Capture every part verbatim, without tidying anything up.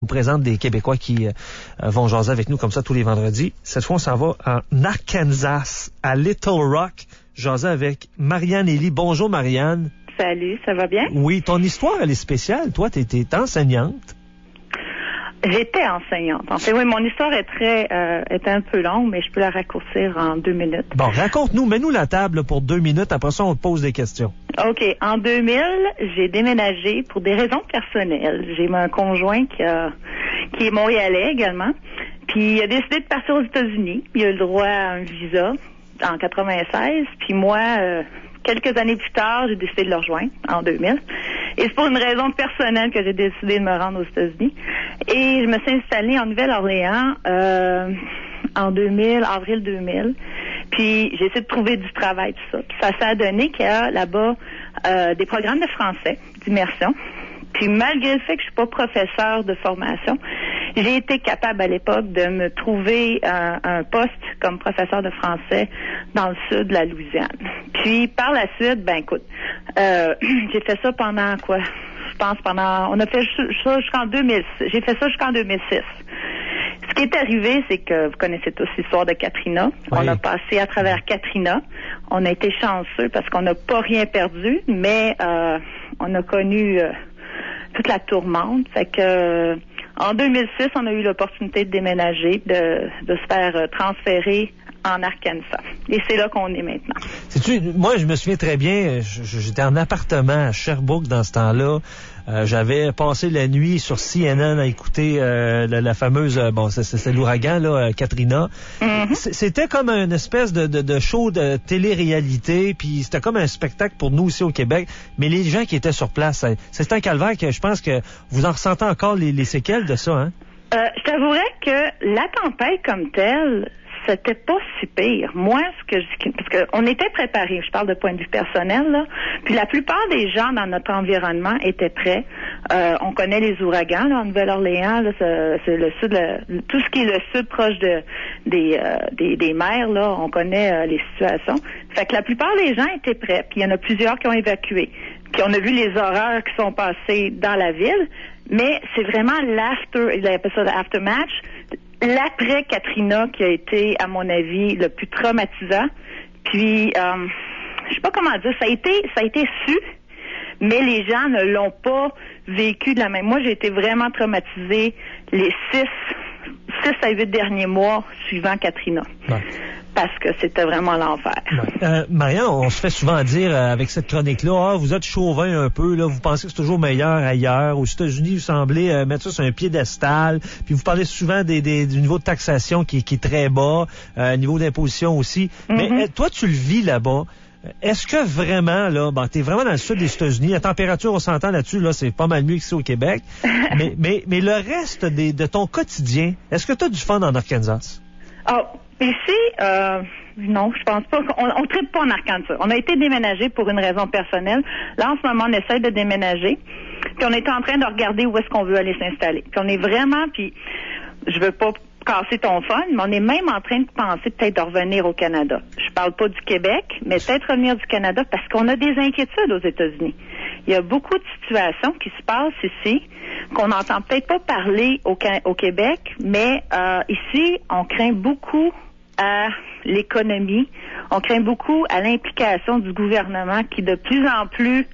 On présente des Québécois qui euh, vont jaser avec nous comme ça tous les vendredis. Cette fois, on s'en va en Arkansas, à Little Rock, jaser avec Marianne Elie. Bonjour, Marianne. Salut, ça va bien? Oui, ton histoire, elle est spéciale. Toi, tu étais enseignante. J'étais enseignante. En fait, oui, mon histoire est très, euh, est un peu longue, mais je peux la raccourcir en deux minutes. Bon, raconte-nous, mets-nous la table pour deux minutes. Après ça, on te pose des questions. OK. En deux mille, j'ai déménagé pour des raisons personnelles. J'ai un conjoint qui, a, qui est montréalais également. Puis il a décidé de partir aux États-Unis. Il a eu le droit à un visa en quatre-vingt-seize. Puis moi, euh, quelques années plus tard, j'ai décidé de le rejoindre en deux mille. Et c'est pour une raison personnelle que j'ai décidé de me rendre aux États-Unis. Et je me suis installée en Nouvelle-Orléans euh, en deux mille, avril deux mille. Puis j'ai essayé de trouver du travail, tout ça. Puis ça s'est donné qu'il y a là-bas euh, des programmes de français, d'immersion. Puis malgré le fait que je suis pas professeur de formation, j'ai été capable à l'époque de me trouver un, un poste comme professeur de français dans le sud de la Louisiane. Puis par la suite, ben écoute, euh, j'ai fait ça pendant quoi? Je pense pendant, on a fait ça jusqu'en deux mille six. J'ai fait ça jusqu'en deux mille six. Ce qui est arrivé, c'est que vous connaissez tous l'histoire de Katrina. Oui. On a passé à travers Katrina. On a été chanceux parce qu'on n'a pas rien perdu, mais euh, on a connu euh, toute la tourmente. Fait que euh, en deux mille six, on a eu l'opportunité de déménager, de, de se faire euh, transférer en Arkansas. Et c'est là qu'on est maintenant. Sais-tu, moi, je me souviens très bien, j'étais en appartement à Sherbrooke dans ce temps-là. Euh, j'avais passé la nuit sur C N N à écouter euh, la, la fameuse, euh, bon, c'était l'ouragan, là, Katrina. Mm-hmm. C'était comme une espèce de, de, de show de télé-réalité, puis c'était comme un spectacle pour nous ici au Québec. Mais les gens qui étaient sur place, c'était un calvaire que je pense que vous en ressentez encore les, les séquelles de ça, hein? Euh, je t'avouerais que la tempête comme telle, c'était pas si pire. Moi, ce que je, parce que on était préparés, je parle de point de vue personnel, là, puis la plupart des gens dans notre environnement étaient prêts. Euh, on connaît les ouragans, là, en Nouvelle-Orléans, là, c'est, c'est le sud, le, tout ce qui est le sud proche de, des, euh, des, des mers, là, on connaît euh, les situations. Fait que la plupart des gens étaient prêts, puis il y en a plusieurs qui ont évacué. Puis on a vu les horreurs qui sont passées dans la ville, mais c'est vraiment l'after, il appelle ça l'aftermatch, l'après Katrina qui a été, à mon avis, le plus traumatisant. Puis, euh, je sais pas comment dire, ça a été, ça a été su, mais les gens ne l'ont pas vécu de la même. Moi, j'ai été vraiment traumatisée les six, six à huit derniers mois suivant Katrina. Ouais. Parce que c'était vraiment l'enfer. Ouais. Euh, Marianne, on se fait souvent dire euh, avec cette chronique-là, ah, vous êtes chauvin un peu, là, vous pensez que c'est toujours meilleur ailleurs. Aux États-Unis, vous semblez euh, mettre ça sur un piédestal. Puis vous parlez souvent des, des, du niveau de taxation qui, qui est très bas, euh, niveau d'imposition aussi. Mm-hmm. Mais euh, toi, tu le vis là-bas. Est-ce que vraiment, là, bon, t'es vraiment dans le sud des États-Unis, la température, on s'entend là-dessus, là, c'est pas mal mieux qu'ici au Québec. mais, mais, mais le reste des, de ton quotidien, est-ce que t'as du fun en Arkansas? Oh, ici, euh, non, je pense pas. On, on tripe pas en Arkansas. On a été déménagé pour une raison personnelle. Là, en ce moment, on essaie de déménager. Puis on est en train de regarder où est-ce qu'on veut aller s'installer. Puis on est vraiment, puis je veux pas casser ton fun, mais on est même en train de penser peut-être de revenir au Canada. Je parle pas du Québec, mais peut-être revenir du Canada parce qu'on a des inquiétudes aux États-Unis. Il y a beaucoup de situations qui se passent ici qu'on n'entend peut-être pas parler au, au Québec, mais euh, ici, on craint beaucoup à l'économie, on craint beaucoup à l'implication du gouvernement qui de plus en plus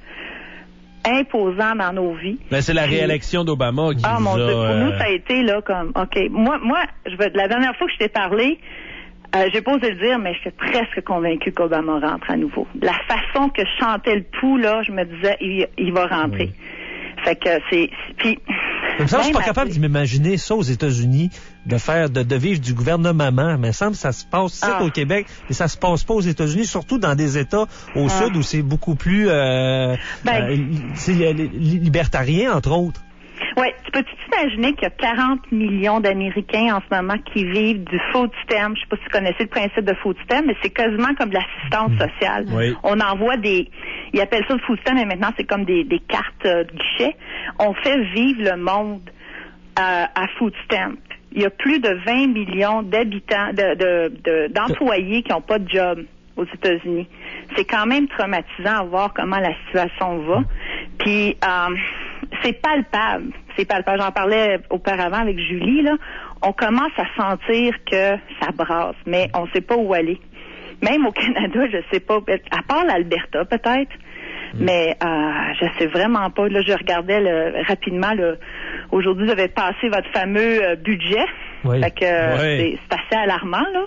imposant dans nos vies. Ben, c'est la Puis, réélection d'Obama qui Ah vous mon Dieu, a, pour nous, euh... ça a été là comme, OK, moi, moi, je veux, la dernière fois que je t'ai parlé, euh, j'ai pas osé le dire, mais j'étais presque convaincue qu'Obama rentre à nouveau. La façon que je chantais le pouls, là, je me disais, il, il va rentrer. Oui. Fait que c'est, puis... Je ne suis pas capable de m'imaginer ça aux États-Unis, de faire, de, de vivre du gouvernement, mais il me semble que ça se passe ici ah. au Québec, mais ça se passe pas aux États-Unis, surtout dans des États au ah. sud où c'est beaucoup plus, euh, ben, euh, c'est libertarien, entre autres. Oui, tu peux t'imaginer qu'il y a quarante millions d'Américains en ce moment qui vivent du food stamp. Je sais pas si tu connaissais le principe de food stamp, mais c'est quasiment comme de l'assistance sociale. Oui. On envoie des, ils appellent ça le food stamp, mais maintenant c'est comme des, des cartes euh, de guichet. On fait vivre le monde euh, à food stamp. Il y a plus de vingt millions d'habitants, de, de, de, d'employés qui n'ont pas de job aux États-Unis. C'est quand même traumatisant à voir comment la situation va. Puis, euh, c'est palpable. C'est palpable. J'en parlais auparavant avec Julie, là. On commence à sentir que ça brasse, mais on sait pas où aller. Même au Canada, je sais pas, à part l'Alberta peut-être, mm. mais euh, je sais vraiment pas. Là, je regardais le, rapidement, là, aujourd'hui, vous avez passé votre fameux euh, budget. Oui. Fait que euh, oui. c'est, c'est assez alarmant, là.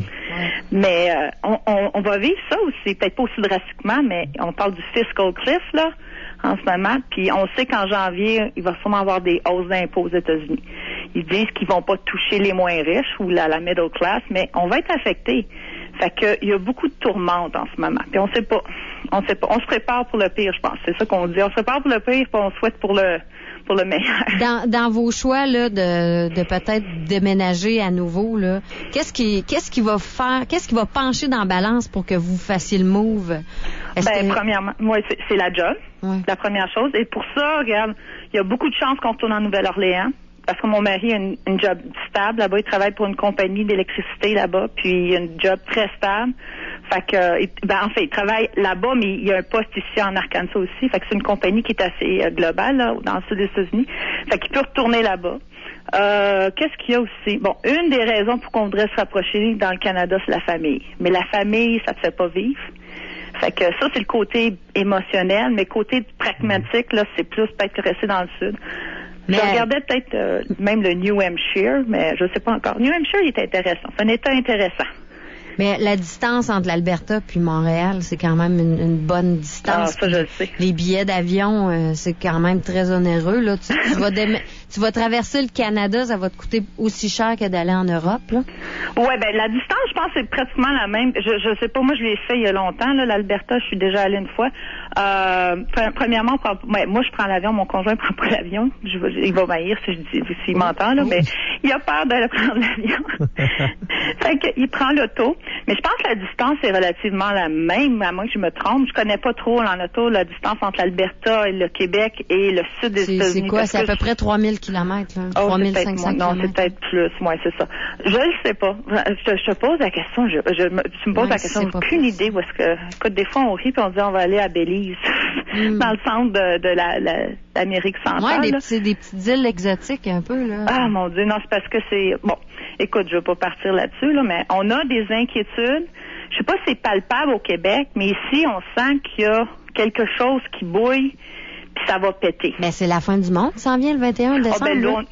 mais euh, on, on, on va vivre ça aussi, peut-être pas aussi drastiquement, mais on parle du fiscal cliff, là, en ce moment, puis on sait qu'en janvier, il va sûrement avoir des hausses d'impôts aux États-Unis. Ils disent qu'ils vont pas toucher les moins riches ou la, la middle class, mais on va être affecté. Fait que il y a beaucoup de tourmentes en ce moment. Puis on sait pas. On sait pas. On se prépare pour le pire, je pense. C'est ça qu'on dit. On se prépare pour le pire, puis on souhaite pour le pour le meilleur. Dans, dans vos choix là de, de peut-être déménager à nouveau là, qu'est-ce qui qu'est-ce qui va faire, qu'est-ce qui va pencher dans la balance pour que vous fassiez le move? Est-ce ben que... premièrement, moi c'est, c'est la job, ouais. La première chose. Et pour ça, regarde, il y a beaucoup de chances qu'on retourne en Nouvelle-Orléans. Parce que mon mari a une, une job stable là-bas, il travaille pour une compagnie d'électricité là-bas, puis il a une job très stable. Fait que, ben en fait, il travaille là-bas, mais il y a un poste ici en Arkansas aussi. Fait que c'est une compagnie qui est assez euh, globale là, dans le sud des États-Unis. Fait qu'il peut retourner là-bas. Euh, qu'est-ce qu'il y a aussi? Bon, une des raisons pour qu'on voudrait se rapprocher dans le Canada, c'est la famille. Mais la famille, ça te fait pas vivre. Fait que ça, c'est le côté émotionnel, mais côté pragmatique, là, c'est plus peut-être rester dans le sud. Mais... Je regardais peut-être euh, même le New Hampshire, mais je sais pas encore. New Hampshire, il est intéressant. C'est un État intéressant. Mais la distance entre l'Alberta puis Montréal, c'est quand même une, une bonne distance. Ah, ça, je le sais. Les billets d'avion, euh, c'est quand même très onéreux. Là. Tu, tu, vas dé- tu vas traverser le Canada, ça va te coûter aussi cher que d'aller en Europe. Là. Ouais, ben la distance, je pense, c'est pratiquement la même. Je, je sais pas, moi, je l'ai fait il y a longtemps. Là, L'Alberta, je suis déjà allée une fois. Euh, premièrement, ouais, moi, je prends l'avion. Mon conjoint prend pas l'avion. Je, il va m'haïr si je dis, s'il m'entend, là, mais il a peur de prendre l'avion. Fait qu'il prend l'auto. Mais je pense que la distance est relativement la même, à moins que je me trompe. Je connais pas trop en auto la distance entre l'Alberta et le Québec et le sud des c'est, États-Unis. C'est quoi? C'est à peu près trois mille kilomètres, là. Oh, trois mille cinq cents kilomètres. Non, c'est peut-être plus. Oui, c'est ça. Je le sais pas. Je, je te pose la question. Je, je, tu me poses ouais, la question. J'ai aucune idée où est-ce que... Écoute, des fois, on rit puis on dit on va aller à Belize, mm. dans le centre de, de la, la, l'Amérique centrale. Oui, des, petits, des petites îles exotiques un peu, là. Ah, mon Dieu. Non, c'est parce que c'est... Bon, écoute, je veux pas partir là-dessus, là, mais on a des inquiétudes. Je sais pas si c'est palpable au Québec, mais ici, on sent qu'il y a quelque chose qui bouille, puis ça va péter. Mais c'est la fin du monde, ça en vient le vingt et un décembre. Oh, ben, là,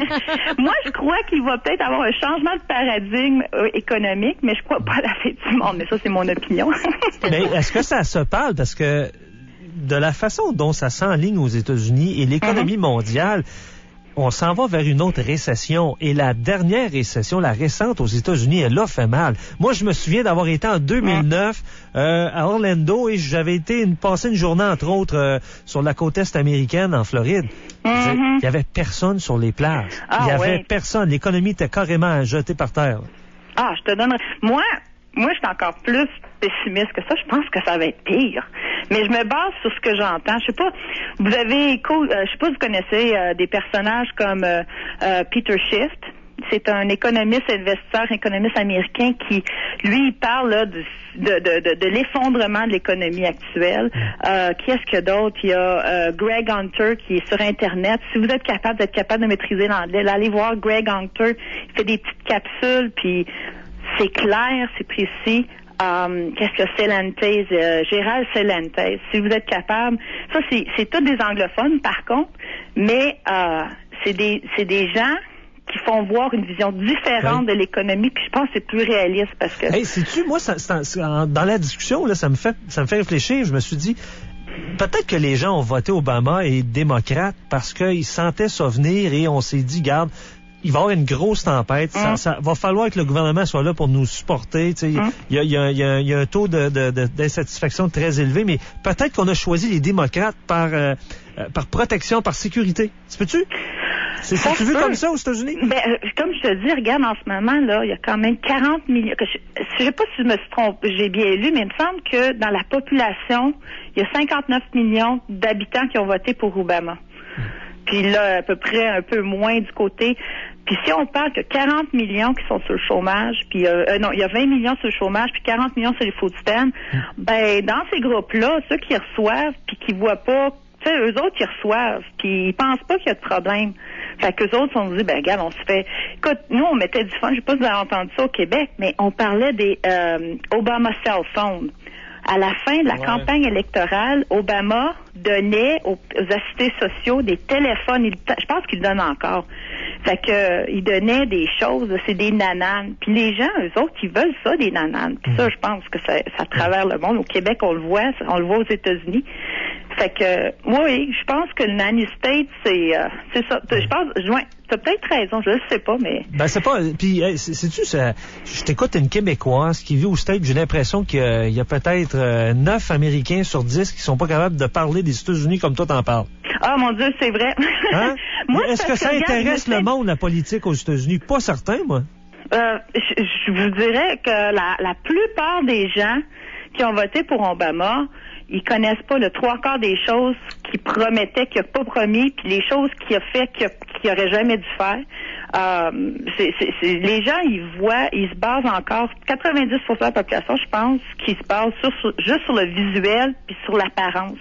moi, je crois qu'il va peut-être avoir un changement de paradigme euh, économique, mais je crois pas à la fin du monde. Mais ça, c'est mon opinion. Mais est-ce que ça se parle? Parce que de la façon dont ça s'enligne aux États-Unis et l'économie mm-hmm. mondiale, on s'en va vers une autre récession. Et la dernière récession, la récente aux États-Unis, elle a fait mal. Moi, je me souviens d'avoir été en deux mille neuf euh, à Orlando et j'avais été une, passé une journée, entre autres, euh, sur la côte est américaine, en Floride. Mm-hmm. Il y avait personne sur les plages. Ah, il y avait oui. personne. L'économie était carrément jetée par terre. Ah, je te donnerais... Moi... Moi, je suis encore plus pessimiste que ça. Je pense que ça va être pire. Mais je me base sur ce que j'entends. Je sais pas, vous avez écho, euh, je sais pas si vous connaissez euh, des personnages comme euh, euh, Peter Schiff. C'est un économiste, investisseur, économiste américain qui, lui, il parle là, de, de, de, de l'effondrement de l'économie actuelle. Euh, qui est-ce qu'il y a d'autre? Il y a euh, Greg Hunter qui est sur Internet. Si vous êtes capable d'être capable de maîtriser l'anglais, là, allez voir Greg Hunter. Il fait des petites capsules, puis c'est clair, c'est précis. Um, qu'est-ce que Celentes, euh, Gérald Celentes, si vous êtes capable, ça c'est, c'est tous des anglophones par contre, mais euh, c'est des c'est des gens qui font voir une vision différente oui. de l'économie, puis je pense que c'est plus réaliste parce que. Hey, sais-tu, moi, ça, ça, ça, dans la discussion là, ça me fait ça me fait réfléchir. Je me suis dit. Peut-être que les gens ont voté Obama et démocrates parce qu'ils sentaient ça venir et on s'est dit, garde, il va y avoir une grosse tempête. Ça, mm. ça va falloir que le gouvernement soit là pour nous supporter. Il mm. y, a, y, a, y, a, y a un taux de, de, de, d'insatisfaction très élevé, mais peut-être qu'on a choisi les démocrates par, euh, par protection, par sécurité. Tu peux-tu? C'est ça, tu vu comme ça aux États-Unis? Ben, euh, comme je te dis, regarde, en ce moment, là, il y a quand même quarante millions. Que je, je sais pas si je me suis trompée, j'ai bien lu, mais il me semble que dans la population, il y a cinquante-neuf millions d'habitants qui ont voté pour Obama. Mm. Puis là, à peu près un peu moins du côté. Puis si on parle que quarante millions qui sont sur le chômage, puis euh, euh, non, il y a vingt millions sur le chômage, puis quarante millions sur les food stamps, mm. ben dans ces groupes-là, ceux qui reçoivent puis qui voient pas Tu sais, eux autres, ils reçoivent, puis ils pensent pas qu'il y a de problème. Fait qu'eux autres, on se dit, ben regarde, on se fait... Écoute, nous, on mettait du fun, je sais pas si vous avez entendu ça au Québec, mais on parlait des euh, Obama Cell Phone. À la fin de la ouais. campagne électorale, Obama donnait aux, aux assistés sociaux des téléphones. Il, je pense qu'il donne encore. Fait que euh, il donnait des choses, c'est des nananes. Puis les gens, eux autres, ils veulent ça, des nananes. Puis ça, je pense que ça, ça travers le monde. Au Québec, on le voit, on le voit aux États-Unis. Fait que, oui, je pense que le nanny state, c'est, euh, c'est ça. Je pense, ouais, t'as peut-être raison, je ne sais pas, mais. Ben, c'est pas, puis, sais-tu, ça, je t'écoute une Québécoise qui vit au States, j'ai l'impression qu'il y a, il y a peut-être euh, neuf Américains sur dix qui sont pas capables de parler des États-Unis comme toi t'en parles. Ah, mon Dieu, c'est vrai. Hein? Moi, est-ce que, que ça intéresse regarde, le monde, la politique aux États-Unis? Pas certain, moi. Euh, je, je vous dirais que la, la plupart des gens qui ont voté pour Obama, ils connaissent pas le trois quarts des choses qu'il promettait, qu'il n'a pas promis, puis les choses qu'il a fait, qu'il, a, qu'il aurait jamais dû faire. Euh, c'est, c'est, c'est, les gens, ils voient, ils se basent encore, quatre-vingt-dix pour cent de la population, je pense, qui se base sur, sur, juste sur le visuel puis sur l'apparence.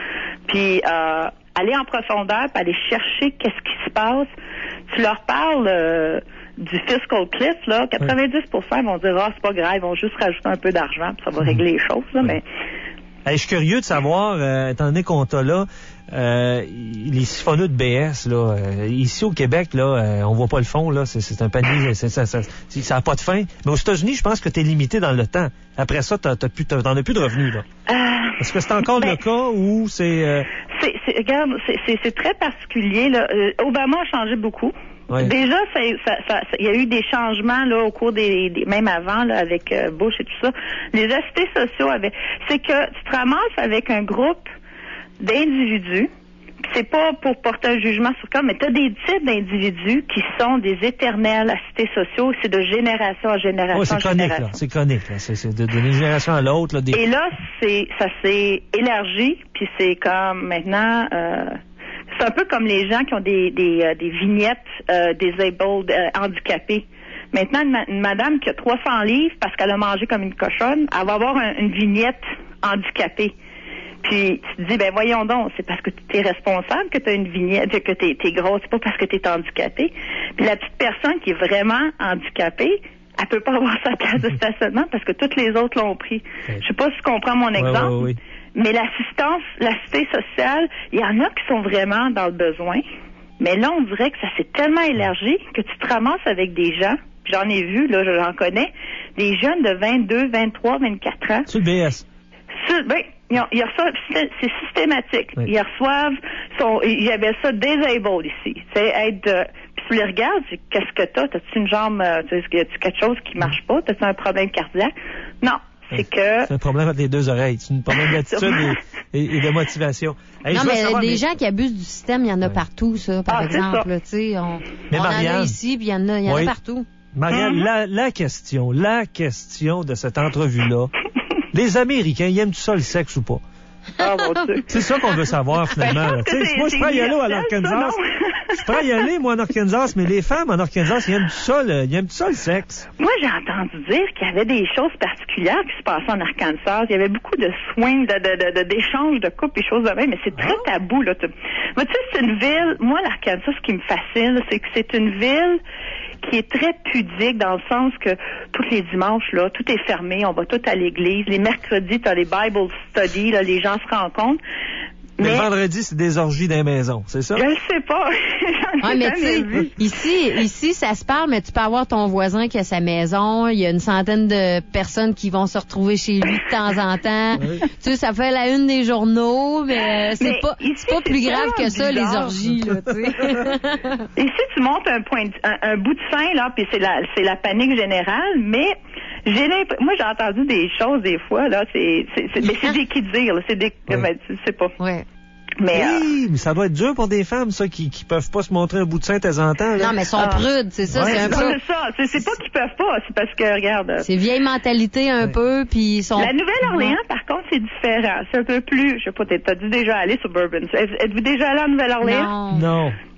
Puis euh, aller en profondeur, puis aller chercher qu'est-ce qui se passe. Tu leur parles euh, du fiscal cliff, là, quatre-vingt-dix pour cent vont dire, ah, c'est pas grave, ils vont juste rajouter un peu d'argent, puis ça va régler les choses, là, mais... Hey, je suis curieux de savoir, euh, étant donné qu'on t'a là, euh, les siphonneux de B S, là, euh, ici au Québec, là, euh, on voit pas le fond, là, c'est, c'est un panier, c'est, ça, ça, ça a pas de fin. Mais aux États-Unis, je pense que t'es limité dans le temps. Après ça, t'as, t'as plus, t'as, t'en as plus de revenus, là. Euh, Est-ce que c'est encore ben, le cas ou c'est, euh... c'est, c'est, regarde, c'est, c'est, c'est très particulier, là. Euh, Obama a changé beaucoup. Ouais. Déjà, ça, ça, ça, il y a eu des changements là au cours des, des même avant là avec euh, Bush et tout ça. Les assistés sociaux avaient, c'est que tu te ramasses avec un groupe d'individus. C'est pas pour porter un jugement sur quoi, mais tu as des types d'individus qui sont des éternels assistés sociaux. C'est de génération en génération. Oh, c'est en chronique, génération. là. C'est chronique, là. C'est, c'est de, d'une génération à l'autre. Là, des... Et là, c'est ça s'est élargi, puis c'est comme maintenant. Euh, C'est un peu comme les gens qui ont des des, euh, des vignettes euh, disabled, euh, handicapés. Maintenant, une, ma- une madame qui a trois cents livres parce qu'elle a mangé comme une cochonne, elle va avoir un, une vignette handicapée. Puis tu te dis, ben voyons donc, c'est parce que tu es responsable que tu as une vignette, que tu es grosse, c'est pas parce que tu es handicapé. Puis la petite personne qui est vraiment handicapée, elle peut pas avoir sa place de stationnement parce que toutes les autres l'ont pris. Je sais pas si tu comprends mon exemple. Ouais, ouais, ouais. Mais l'assistance, l'assistance sociale, il y en a qui sont vraiment dans le besoin. Mais là, on dirait que ça s'est tellement élargi que tu te ramasses avec des gens, puis j'en ai vu, là, j'en connais, des jeunes de vingt-deux, vingt-trois, vingt-quatre ans. Sur le B S. Sur, ben, ils, ils reçoivent, c'est, c'est systématique. Oui. Ils reçoivent, son, ils appellent ça disabled ici. C'est être, euh, puis tu les regardes, tu dis, qu'est-ce que t'as? T'as-tu une jambe, euh, t'as-tu quelque chose qui marche pas? T'as-tu un problème cardiaque? Non. C'est que... C'est un problème avec les deux oreilles. C'est un problème d'attitude et, et, et de motivation. Hey, non, mais savoir, des mais... gens qui abusent du système, il y en a ouais. partout, ça, par ah, exemple. Tu sais, on, on en a ici, puis il y en a, il y en oui. a partout. Marianne, mm-hmm. la, la question, la question de cette entrevue-là, les Américains, ils aiment-tu ça le sexe ou pas? Ah, mon Dieu. C'est ça qu'on veut savoir, finalement. Ben, je moi, je prends y aller à l'Arkansas. Je prends y aller, moi, en Arkansas, mais les femmes en Arkansas, ils aiment ça, le, ils aiment ça, le sexe. Moi, j'ai entendu dire qu'il y avait des choses particulières qui se passaient en Arkansas. Il y avait beaucoup de swing, de, de, de, de, d'échanges de couples et choses de même, mais c'est très ah. tabou, là. Mais tu sais, c'est une ville, moi, l'Arkansas, ce qui me fascine, c'est que c'est une ville qui est très pudique dans le sens que tous les dimanches, là, tout est fermé, on va tout à l'église. Les mercredis, t'as les Bible studies, là, les gens se rencontrent. Mais, mais le vendredi, c'est des orgies dans les maisons, c'est ça? Je le sais pas. Ah, mais tu sais, ici, ici, ça se parle, mais tu peux avoir ton voisin qui a sa maison, il y a une centaine de personnes qui vont se retrouver chez lui de temps en temps. Oui. Tu sais, ça fait la une des journaux, mais c'est mais pas, ici, c'est pas plus c'est grave que ça, bizarre. Les orgies, là, tu sais. Ici, tu montes un point, de, un, un bout de sein, là, puis c'est la, c'est la panique générale, mais j'ai moi, j'ai entendu des choses des fois, là, c'est, c'est, c'est mais c'est des qui dire, là, c'est des, ouais. ben, tu sais pas. Ouais. Mais, oui, euh... mais ça doit être dur pour des femmes, ça, qui, qui peuvent pas se montrer un bout de sein de temps en temps, là. Non, mais elles sont ah. prudes, c'est ça, ouais, c'est un peu. Non, c'est ça, c'est, c'est pas qu'ils peuvent pas, c'est parce que, regarde. C'est vieille mentalité un ouais. peu, puis ils sont... La Nouvelle-Orléans, ouais. par contre, c'est différent. C'est un peu plus, je sais pas, t'as dû déjà aller sur Bourbon. Êtes-vous déjà allé en Nouvelle-Orléans? Non. Non.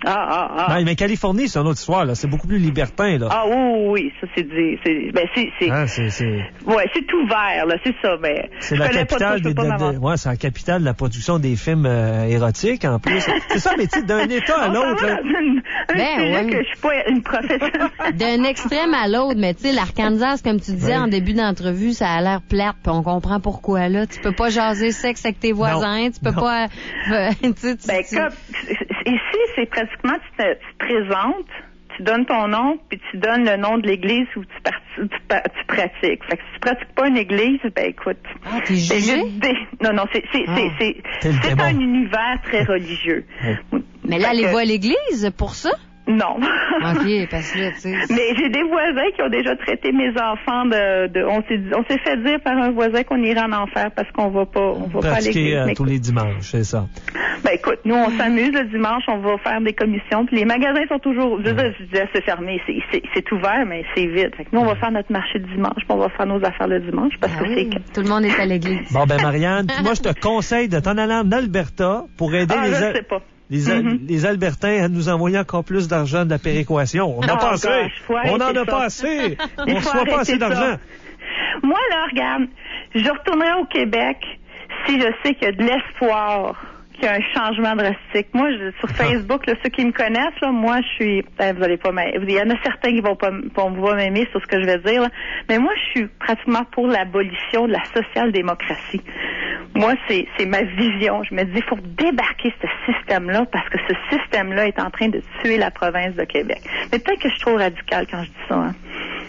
Ah, ah, ah. Non, mais Californie, c'est une autre histoire, là. C'est beaucoup plus libertin, là. Ah, oui, oui, oui. Ça, c'est dit. C'est, ben, c'est, c'est. Ah, c'est, c'est... Ouais, c'est ouvert, là. C'est ça, mais. C'est la capitale des, de, de, ouais, c'est la capitale de la production des films euh, érotiques, en plus. C'est ça, mais tu sais, d'un État à l'autre, là. Un ben, sujet ouais. que je suis pas une professionnelle. D'un extrême à l'autre, mais tu sais, l'Arkansas, comme tu disais ouais. en début d'entrevue, ça a l'air plate, puis on comprend pourquoi, là. Tu peux pas jaser sexe avec tes voisins, non. tu peux non. pas... Euh, tu, tu, Ben, tu... comme, ici, c'est pratiquement, tu te, tu te présentes, tu donnes ton nom, puis tu donnes le nom de l'église où tu, par, tu, tu, tu pratiques. Fait que si tu pratiques pas une église, ben écoute. Ah, t'es jugé? Des, non, non, c'est, c'est, ah, c'est, c'est, c'est, c'est un univers très religieux. Oui. Mais là, allez-vous à l'église pour ça? Non. OK, parce que là, tu sais... Mais j'ai des voisins qui ont déjà traité mes enfants de... de on s'est on s'est fait dire par un voisin qu'on irait en enfer parce qu'on va pas on va pas à l'église. Euh, tous les dimanches, c'est ça. Ben écoute, nous on s'amuse le dimanche, on va faire des commissions, puis les magasins sont toujours... Je veux dire, je disais, c'est fermé, c'est, c'est, c'est ouvert, mais c'est vide. Fait que nous, on va faire notre marché le dimanche, puis on va faire nos affaires le dimanche, parce ah que oui, c'est... tout le monde est à l'église. Bon, ben Marianne, moi, je te conseille de t'en aller en Alberta pour aider ah, les... je sais pas. Les, mm-hmm. les Albertains à nous envoyer encore plus d'argent de la péréquation. On n'en a pas assez. On n'en a pas assez. On ne reçoit pas assez d'argent. Moi, là, regarde, je retournerai au Québec si je sais qu'il y a de l'espoir, qu'il y a un changement drastique. Moi, je, sur Facebook, là, ceux qui me connaissent, là, moi, je suis... Ben, vous allez pas m'aimer. Il y en a certains qui vont pas, vont pas m'aimer sur ce que je vais dire, là. Mais moi, je suis pratiquement pour l'abolition de la social-démocratie. Moi, c'est, c'est ma vision. Je me dis, il faut débarquer ce système-là parce que ce système-là est en train de tuer la province de Québec. Mais peut-être que je suis trop radicale quand je dis ça, hein.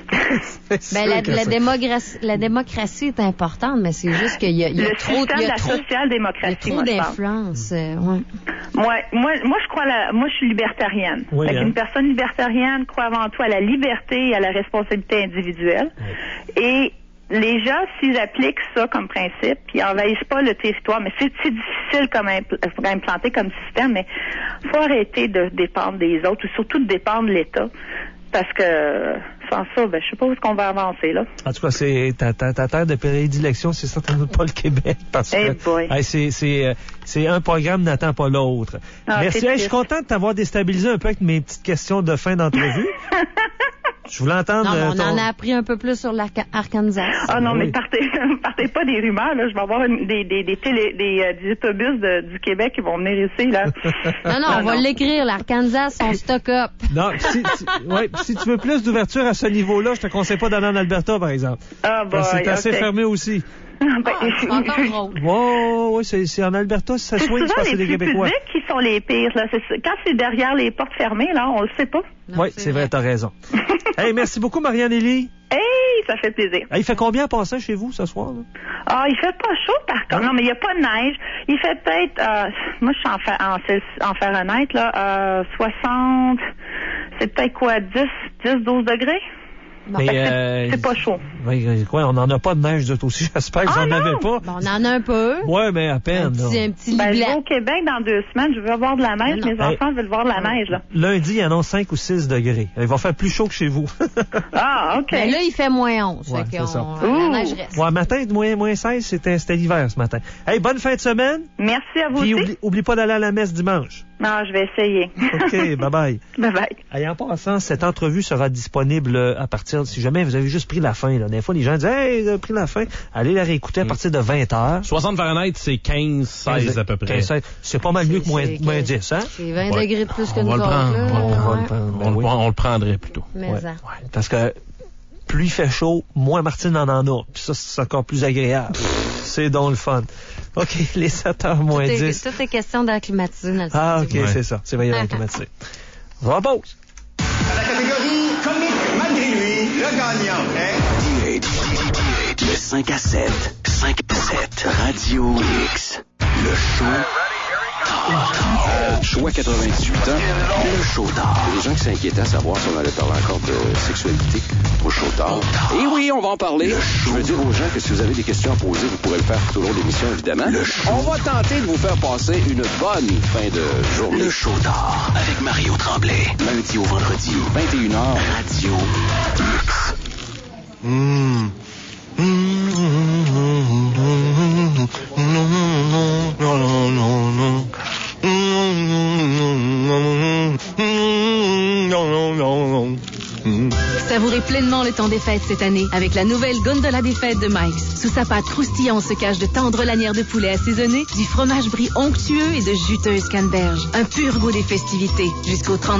Ben, la, la, démocratie, la démocratie est importante, mais c'est juste qu'il y a, il y a le trop, il y a la trop, social-démocratie, il y a trop d'influence. Euh, ouais. Moi, moi, moi, je crois, la, moi, je suis libertarienne. Oui, hein? Une personne libertarienne croit avant tout à la liberté et à la responsabilité individuelle. Oui. Et les gens, s'ils appliquent ça comme principe, puis ils envahissent pas le territoire, mais c'est, c'est difficile comme impl- implanter comme système, mais faut arrêter de dépendre des autres, ou surtout de dépendre de l'État. Parce que sans ça, ben, je sais pas où est-ce qu'on va avancer, là. En tout cas, c'est ta, ta, ta terre de prédilection, c'est certainement pas le Québec. Parce hey que boy. hey, c'est, c'est, c'est un programme n'attend pas l'autre. Ah, merci. Hey, je suis content de t'avoir déstabilisé un peu avec mes petites questions de fin d'entrevue. Je voulais entendre. Non, euh, on ton... en a appris un peu plus sur l'Arkansas. Ah non, oui. mais partez, partez pas des rumeurs, là. Je vais avoir une, des, des, des, télé, des, euh, des autobus de, du Québec qui vont venir ici, là. non, non, on va l'écrire. L'Arkansas, on stock-up. Non, si, si, ouais, si tu veux plus d'ouverture à ce niveau-là, je te conseille pas d'aller en Alberta, par exemple. Ah, bah, c'est assez okay. fermé aussi. Ben, ah, c'est encore drôle. Ouais, ouais, c'est, c'est en Alberta, si ça c'est swing, souvent c'est les des Québécois. publics qui sont les pires, là. C'est, quand c'est derrière les portes fermées, là, on le sait pas. Oui, c'est, c'est vrai, vrai t'as raison. Hey, merci beaucoup, Marianne-Élie. Hey, ça fait plaisir. Hey, il fait combien passer chez vous ce soir, là? Ah, il fait pas chaud, par contre. Hein? Non, mais il n'y a pas de neige. Il fait peut-être, euh, moi, je suis en, fa- en, en Fahrenheit, là, euh, soixante, c'est peut-être quoi, dix, dix, douze degrés? Non, mais c'est, euh, c'est pas chaud. Oui, quoi, on n'en a pas de neige d'autre aussi. J'espère que ah, j'en non. avais pas. Bon, on en a un peu. Ouais, mais à peine. Un petit, un petit ben, je vais au Québec dans deux semaines. Je veux avoir de la neige. Non, non. Mes hey. enfants veulent voir de la neige, là. Lundi, il annonce cinq ou six degrés. Il va faire plus chaud que chez vous. Ah, OK. Mais là, il fait moins onze. Ouais, fait c'est ça. On, la neige reste. Ouais, matin, moins, moins seize, c'était, c'était l'hiver ce matin. Hey, bonne fin de semaine. Merci à vous Puis aussi. Oublie, oublie pas d'aller à la messe dimanche. Non, je vais essayer. OK, bye-bye. Bye-bye. Hey, en passant, cette entrevue sera disponible à partir, si jamais vous avez juste pris la fin, là. Des fois, les gens disent, hey, vous avez pris la fin. Allez la réécouter à partir de vingt heures. soixante Fahrenheit, c'est quinze, seize à peu près. quinze, seize. C'est pas mal mieux que moins, moins dix, hein? C'est vingt ouais. degrés de plus que on nous va le autres, prendre, là. On, ouais. va le prendre. On, oui. on le prendrait plutôt. Mais ouais, ça. ouais. Parce que plus il fait chaud, moins Martine en en a. Puis ça, c'est encore plus agréable. C'est donc le fun. OK, les sept heures moins tout dix. Est, tout est question d'acclimatiser dans le Ah, OK, ouais. c'est ça. C'est vrai, il y a d'acclimatiser. On va en pause. À la catégorie comique, malgré lui, le gagnant est... D huit, le cinq à sept, cinq à sept, Radio X, le show tard. Choix quatre-vingt-dix-huit ans, le show tard. Il y a des gens qui s'inquiétaient à savoir si on allait parler encore de sexualité au show tard. Et oui, on va en parler. Je veux dire aux gens que si vous avez des questions à poser, vous pourrez le faire tout au long de l'émission, évidemment. On va tenter de vous faire passer une bonne fin de journée. Le show tard avec Mario Tremblay. Lundi au vendredi, vingt et une heures, Radio X. Mmh. Mmh. Non, non, non, non, non, non. Mmh. non, non, non, non. Mm. Savourez pleinement le temps des fêtes cette année avec la nouvelle gondola des fêtes de Mike's. Sous sa pâte croustillante se cachent de tendres lanières de poulet assaisonnées, du fromage brie onctueux et de juteuses canneberges. Un pur goût des festivités jusqu'au trente